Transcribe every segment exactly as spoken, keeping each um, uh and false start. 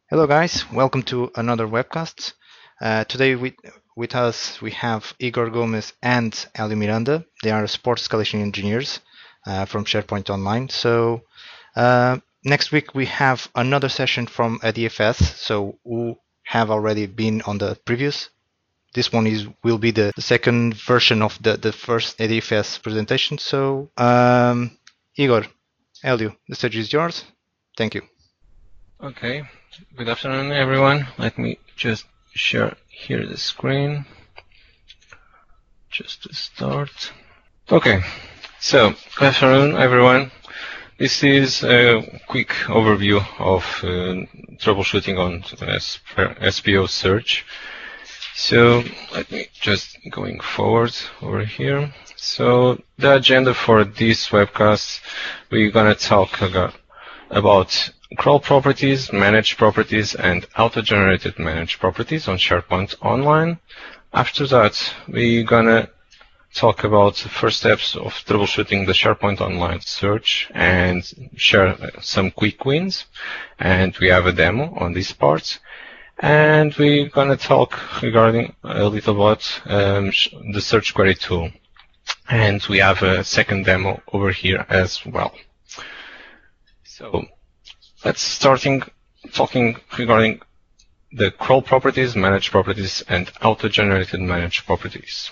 Hello guys, welcome to another webcast. Uh, today with, with us we have Igor Gomez and Ali Miranda. They are sports escalation engineers uh, from SharePoint Online. So uh, next week we have another session from a D F S. So who have already been on the previous. This one is will be the, the second version of the, the first A D F S presentation. So um, Igor, Elio, the stage is yours. Thank you. Okay, good afternoon everyone. Let me just share here the screen just to start. Okay, so good afternoon everyone. This is a quick overview of uh, troubleshooting on S P O search. So let me just going forward over here. So the agenda for this webcast, we're gonna talk about crawl properties, managed properties, and auto-generated managed properties on SharePoint Online. After that, we're gonna talk about the first steps of troubleshooting the SharePoint Online search and share some quick wins. And we have a demo on this part. And we're gonna talk regarding a little about um, the search query tool. And we have a second demo over here as well. So let's starting talking regarding the crawl properties, managed properties, and auto-generated managed properties.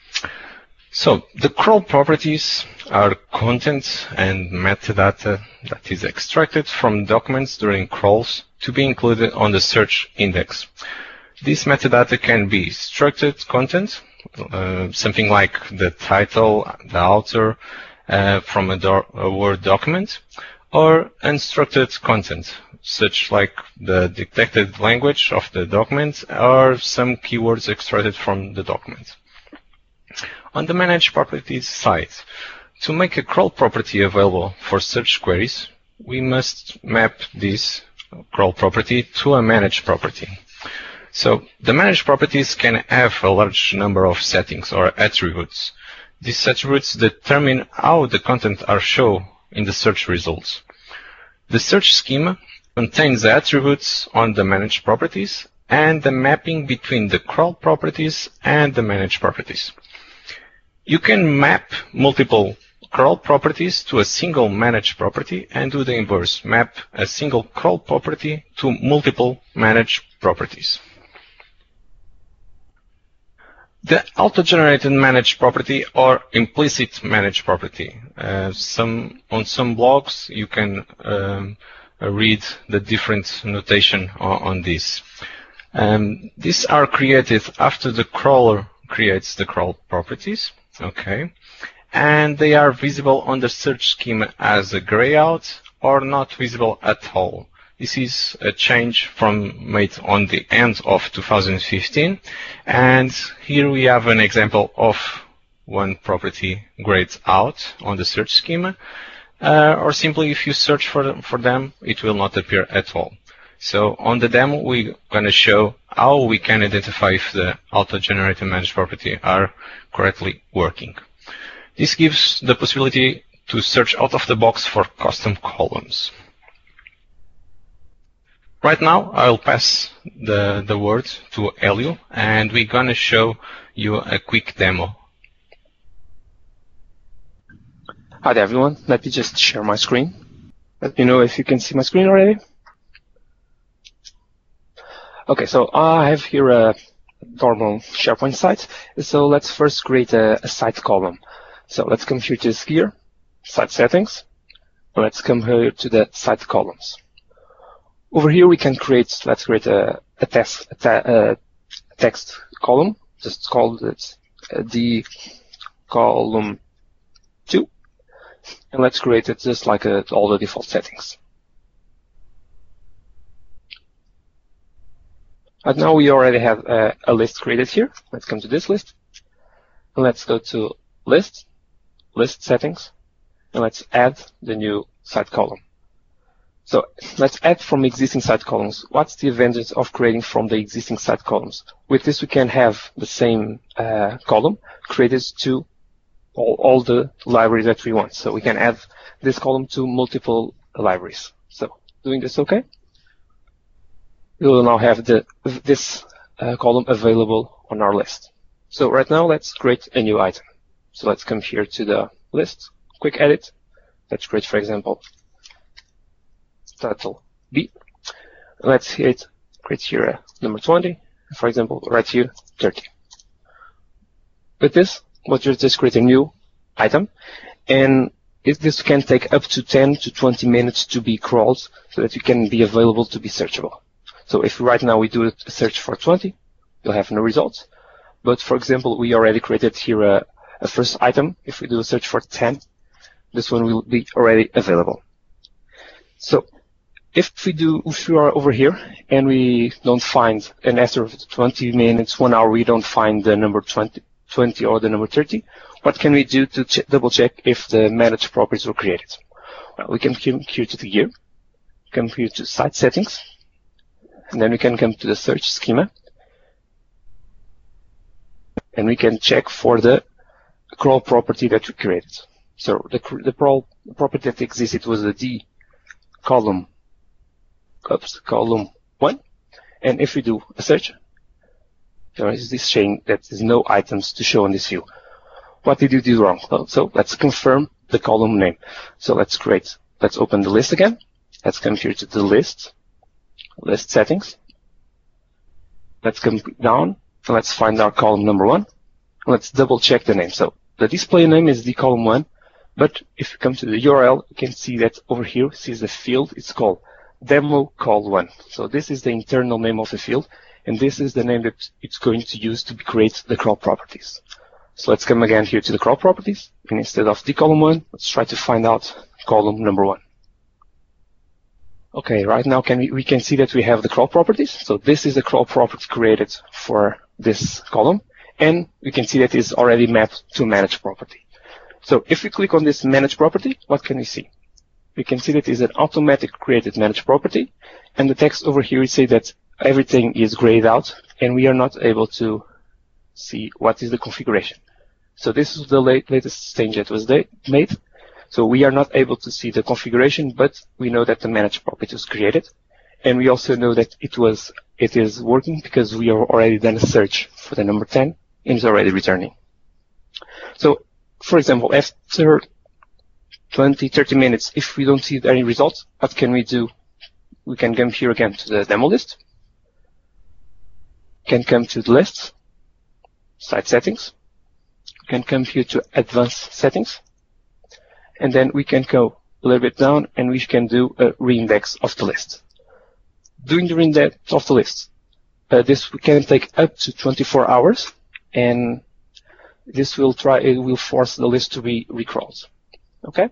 So the crawl properties are content and metadata that is extracted from documents during crawls to be included on the search index. This metadata can be structured content, uh, something like the title, the author uh, from a, do a Word document, or unstructured content, such like the detected language of the document or some keywords extracted from the document. On the managed properties side, to make a crawl property available for search queries, we must map this crawl property to a managed property. So the managed properties can have a large number of settings or attributes. These attributes determine how the content are shown in the search results. The search schema contains the attributes on the managed properties and the mapping between the crawl properties and the managed properties. You can map multiple crawl properties to a single managed property and do the inverse, map a single crawl property to multiple managed properties. The auto-generated managed property or implicit managed property. Uh, some on some blogs you can um, read the different notation on, on this. Um, these are created after the crawler creates the crawl properties. Okay, and they are visible on the search schema as a grayout or not visible at all. This is a change from made on the end of two thousand fifteen, and here we have an example of one property grayed out on the search schema, uh, or simply if you search for for them, it will not appear at all. So on the demo, we're going to show how we can identify if the auto-generated managed property are correctly working. This gives the possibility to search out of the box for custom columns. Right now, I'll pass the, the word to Elio, and we're going to show you a quick demo. Hi there, everyone. Let me just share my screen. Let me know if you can see my screen already. Okay, so I have here a normal SharePoint site. So let's first create a, a site column. So let's come here to here, site settings. Let's come here to the site columns. Over here we can create, let's create a, a, text, a, te a text column, just call it uh, the column two. And let's create it just like uh, all the default settings. But now we already have a, a list created here. Let's come to this list. And let's go to list, list settings, and let's add the new site column. So let's add from existing site columns. What's the advantage of creating from the existing site columns? With this, we can have the same uh, column created to all, all the libraries that we want. So we can add this column to multiple libraries. So doing this okay? we will now have the this uh, column available on our list. So right now, let's create a new item. So let's come here to the list, quick edit. Let's create, for example, title B. Let's hit create here a number twenty. For example, right here, thirty. With this, what you're just create a new item, and if this can take up to ten to twenty minutes to be crawled, so that you can be available to be searchable. So if right now we do a search for twenty, you'll have no results. But for example, we already created here a, a first item. If we do a search for ten, this one will be already available. So if we do, if we are over here and we don't find, and after twenty minutes, one hour, we don't find the number twenty, twenty or the number thirty, what can we do to ch double check if the managed properties were created? Well, we can come here to the gear, come here to site settings, and then we can come to the search schema, and we can check for the crawl property that we created. So the, the crawl property that existed was the D column, oops, column one, and if we do a search, there is this chain that there's no items to show in this view. What did you do wrong? Well, so let's confirm the column name. So let's create, let's open the list again. Let's come here to the list, list settings. Let's come down and let's find our column number one. Let's double check the name. So the display name is the column one, but if you come to the U R L, you can see that over here, sees the field, it's called demo call one. So this is the internal name of the field, and this is the name that it's going to use to create the crawl properties. So let's come again here to the crawl properties, and instead of the column one, let's try to find out column number one. Okay, right now can we, we can see that we have the crawl properties. So this is the crawl property created for this column, and we can see that it's already mapped to manage property. So if we click on this manage property, what can we see? We can see that it's an automatic created manage property, and the text over here is say that everything is grayed out, and we are not able to see what is the configuration. So this is the late, latest change that was made. So we are not able to see the configuration, but we know that the managed property was created, and we also know that it was it is working because we have already done a search for the number ten, and it's already returning. So, for example, after twenty, thirty minutes, if we don't see any results, what can we do? We can come here again to the demo list, can come to the list, site settings, can come here to advanced settings, and then we can go a little bit down and we can do a reindex of the list. Doing the reindex of the list, uh, this can take up to twenty-four hours, and this will try, it will force the list to be recrawled. Okay?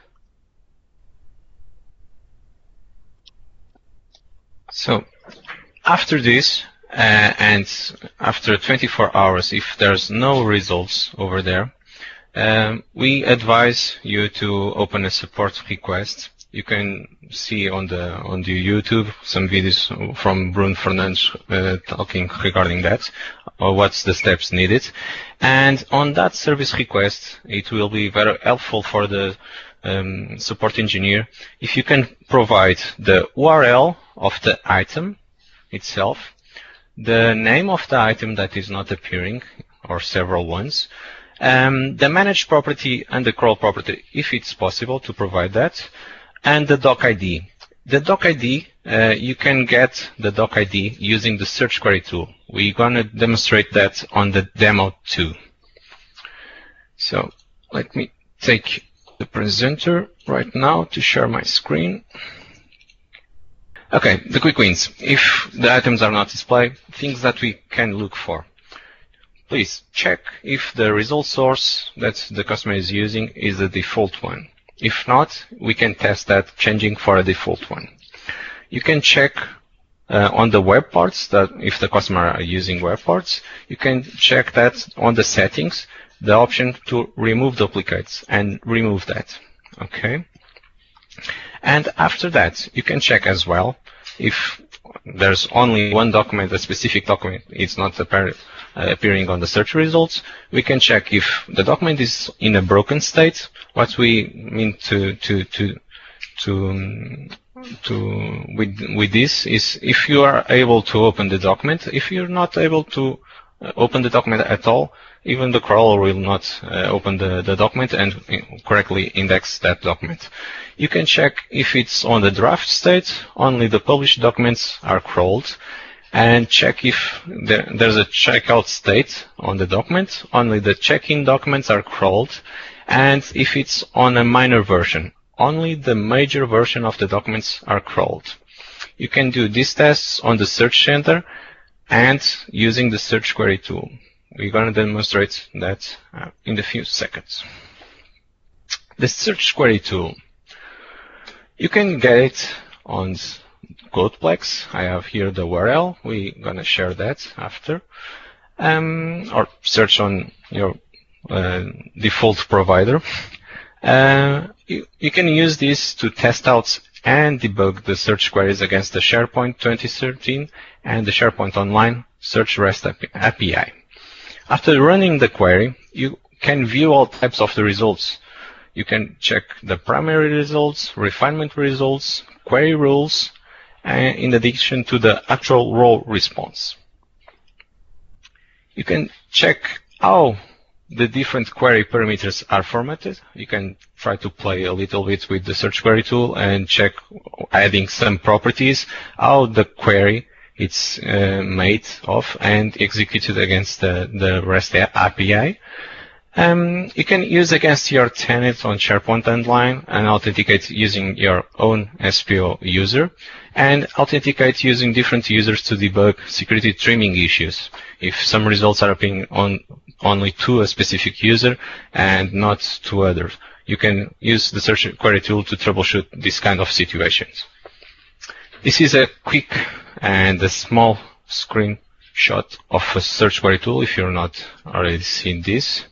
So after this, uh, and after twenty-four hours, if there's no results over there, um, we advise you to open a support request. You can see on the on the YouTube some videos from Bruno Fernandes uh, talking regarding that, or what's the steps needed. And on that service request, it will be very helpful for the um, support engineer if you can provide the U R L of the item itself, the name of the item that is not appearing, or several ones, um, the managed property and the crawl property, if it's possible to provide that, and the doc I D. The doc I D, uh, you can get the doc I D using the search query tool. We're going to demonstrate that on the demo too. So let me take the presenter right now to share my screen. Okay, the quick wins. If the items are not displayed, things that we can look for. Please check if the result source that the customer is using is the default one. If not, we can test that changing for a default one. You can check uh, on the web parts that if the customer are using web parts, you can check that on the settings, the option to remove duplicates, and remove that. Okay. And after that, you can check as well if there's only one document, a specific document, it's not apparent, uh, appearing on the search results. We can check if the document is in a broken state. What we mean to to to to um, to with with this is if you are able to open the document. If you're not able to open the document at all, even the crawler will not uh, open the, the document and correctly index that document. You can check if it's on the draft state, only the published documents are crawled, and check if there, there's a checkout state on the document, only the check-in documents are crawled, and if it's on a minor version, only the major version of the documents are crawled. You can do these tests on the Search Center and using the search query tool. We're going to demonstrate that uh, in a few seconds. The search query tool, you can get it on CodePlex. I have here the U R L. We're going to share that after. Um, or search on your uh, default provider. Uh, you, you can use this to test out and debug the search queries against the SharePoint twenty thirteen and the SharePoint Online Search REST A P I. After running the query, you can view all types of the results. You can check the primary results, refinement results, query rules, and in addition to the actual raw response. You can check how the different query parameters are formatted. You can try to play a little bit with the search query tool and check adding some properties, how the query it's uh, made of and executed against the, the REST A P I. Um, you can use against your tenant on SharePoint Online and authenticate using your own S P O user, and authenticate using different users to debug security trimming issues. If some results are appearing on only to a specific user and not to others, you can use the search query tool to troubleshoot this kind of situations. This is a quick and a small screenshot of a search query tool if you're not already seen this.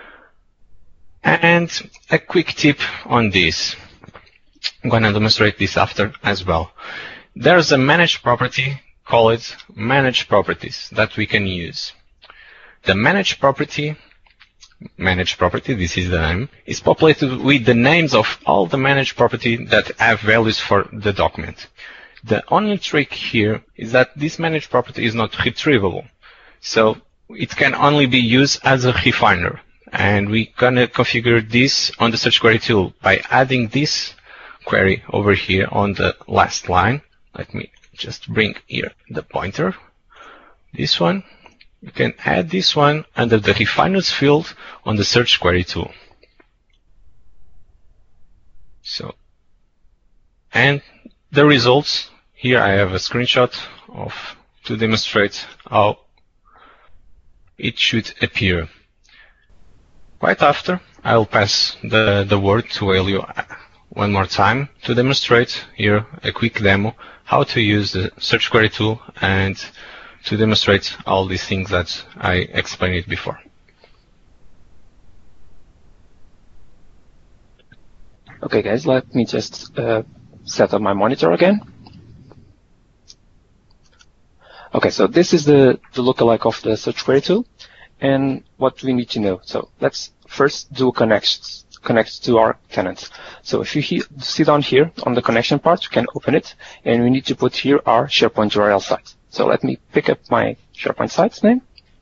And a quick tip on this. I'm going to demonstrate this after as well. There's a managed property called managed properties that we can use. The managed property, managed property, this is the name, is populated with the names of all the managed property that have values for the document. The only trick here is that this managed property is not retrievable. So it can only be used as a refiner. And we're going to configure this on the search query tool by adding this query over here on the last line. Let me just bring here the pointer. This one. You can add this one under the refiners field on the search query tool. So, and the results, here I have a screenshot of to demonstrate how it should appear. Right after, I'll pass the, the word to Elio one more time to demonstrate here a quick demo how to use the search query tool and to demonstrate all these things that I explained before. Okay, guys, let me just uh, set up my monitor again. Okay, so this is the, the lookalike of the search query tool and what we need to know. So let's first do connections, connect to our tenant. So if you he see down here on the connection part, you can open it, and we need to put here our SharePoint U R L site. So let me pick up my SharePoint site's name,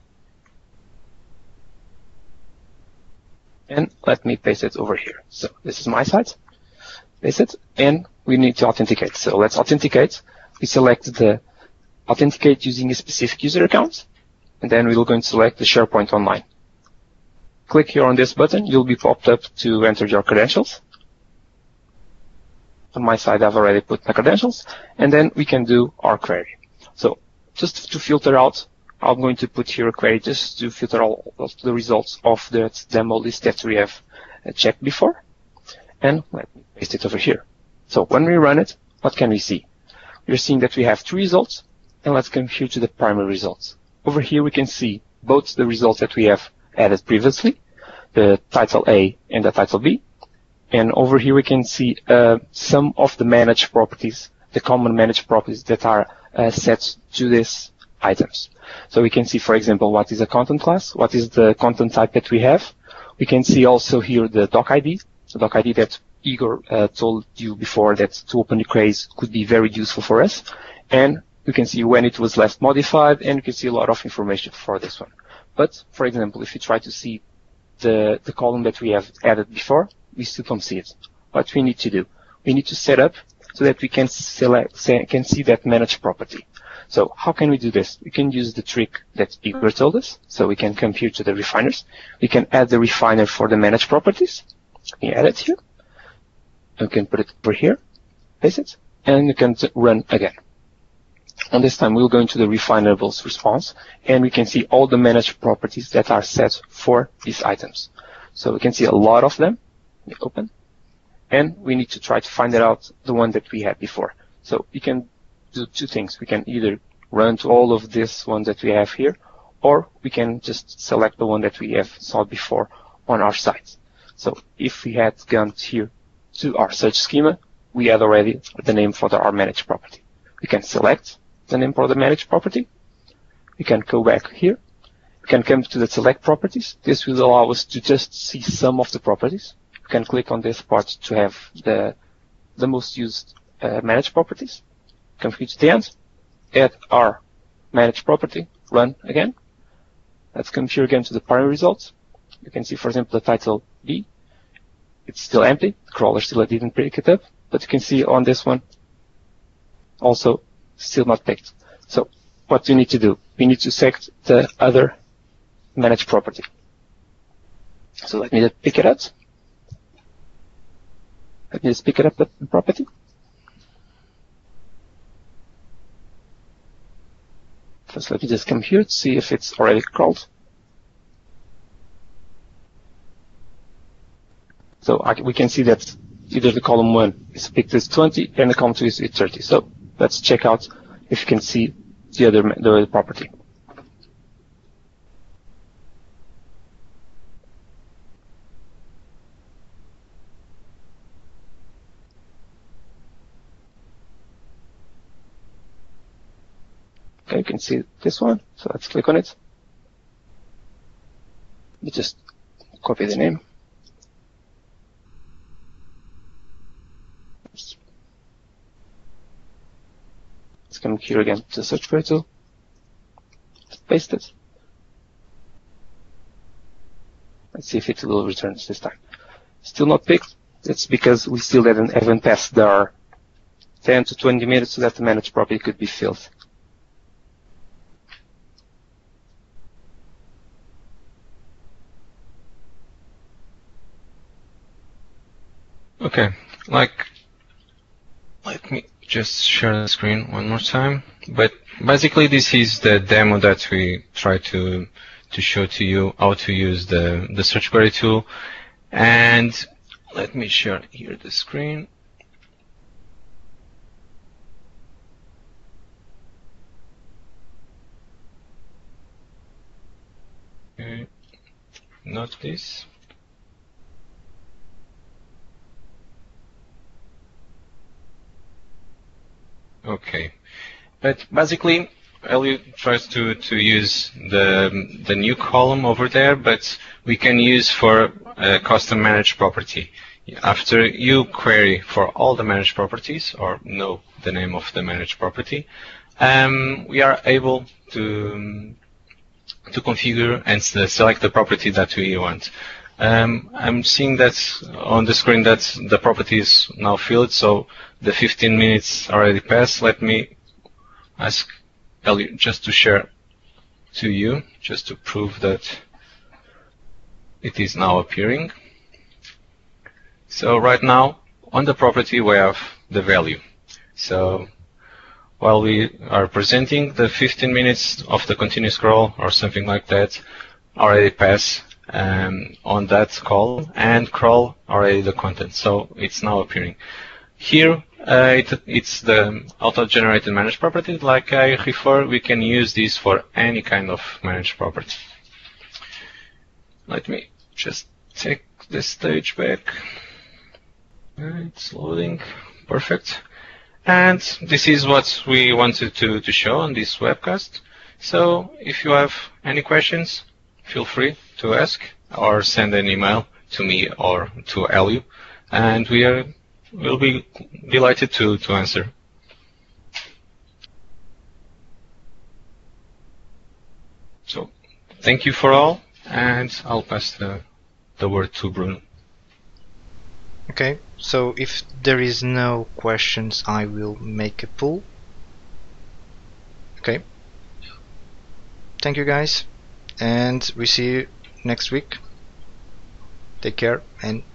and let me paste it over here. So this is my site, paste it, and we need to authenticate. So let's authenticate. We select the authenticate using a specific user account, and then we're going to select the SharePoint Online. Click here on this button, you'll be popped up to enter your credentials. On my side, I've already put my credentials, and then we can do our query. So just to filter out, I'm going to put here a query just to filter all of the results of the demo list that we have checked before. And let me paste it over here. So when we run it, what can we see? We're seeing that we have three results, and let's come here to the primary results. Over here, we can see both the results that we have added previously, the title A and the title B. And over here, we can see uh, some of the managed properties, the common managed properties that are uh, set to these items. So we can see, for example, what is a content class, what is the content type that we have. We can see also here the doc I D, the doc I D that Igor uh, told you before that to open the craze could be very useful for us. And you can see when it was last modified, and you can see a lot of information for this one. But, for example, if you try to see the, the column that we have added before, we still don't see it. What we need to do? We need to set up so that we can select, say, can see that managed property. So how can we do this? We can use the trick that Igor told us. So we can come here to the refiners. We can add the refiner for the managed properties. We add it here. You can put it over here, paste it, and you can run again. On this time, we'll go into the refinables response, and we can see all the managed properties that are set for these items. So we can see a lot of them. We open, and we need to try to find out the one that we had before. So we can do two things. We can either run to all of this one that we have here, or we can just select the one that we have saw before on our site. So if we had gone here to our search schema, we had already the name for the, our managed property. We can select the name for the managed property. We can go back here. We can come to the select properties. This will allow us to just see some of the properties. We can click on this part to have the, the most used uh, managed properties. Come here to the end, add our managed property, run again. Let's come here again to the primary results. You can see, for example, the title B. It's still empty. The crawler still didn't pick it up, but you can see on this one also still not picked. So what do we need to do? We need to select the other managed property. So let me just pick it up. Let me just pick it up, the property. First, let me just come here to see if it's already crawled. So I, we can see that either the column one is picked as twenty and the column two is thirty. So let's check out if you can see the other the other property. Okay, you can see this one. So let's click on it. We just copy the name. Let's come here again to the search query tool. Paste it. Let's see if it will return this time. Still not picked. That's because we still haven't, haven't passed our ten to twenty minutes so that the managed property could be filled. Okay, like, let me just share the screen one more time. But basically, this is the demo that we try to to show to you how to use the the search query tool. And let me share here the screen. Okay, not this. Okay, but basically, Elio tries to to use the the new column over there, but we can use for a custom managed property. After you query for all the managed properties or know the name of the managed property, um, we are able to to configure and select the property that we want. Um, I'm seeing that on the screen that the property is now filled, so the fifteen minutes already passed. Let me ask Elliot just to share to you, just to prove that it is now appearing. So right now, on the property, we have the value. So while we are presenting, the fifteen minutes of the continuous crawl or something like that already passed. Um, on that column and crawl already the content, so it's now appearing here. Uh, it, it's the auto-generated managed property. Like I refer, we can use this for any kind of managed property. Let me just take the stage back. It's loading. Perfect. And this is what we wanted to, to show on this webcast. So if you have any questions, feel free to ask or send an email to me or to Elio. and we are will be delighted to to answer. So, thank you for all, and I'll pass the the word to Bruno. Okay, so if there is no questions, I will make a poll. Okay. Thank you guys, and we see you next week. Take care and